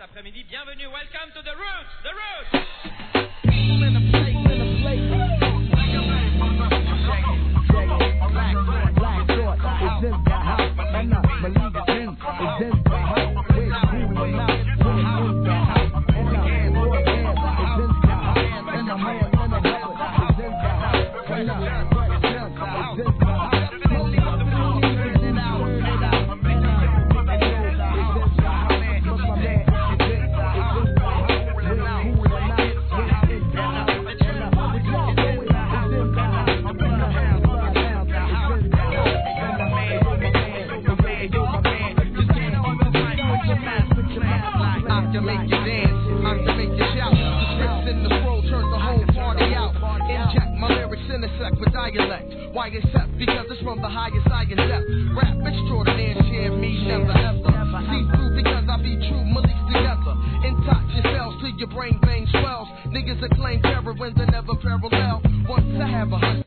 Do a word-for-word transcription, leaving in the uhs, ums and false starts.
après-midi. Bienvenue, welcome to the Roots, the Roots. Why accept? Because it's from the highest I can step. Rap extraordinaire, share me, never ever. See through because I be true, Malik's together. Intox yourselves till your brain vein swells. Niggas that claim terror when they never parallel. Once I have a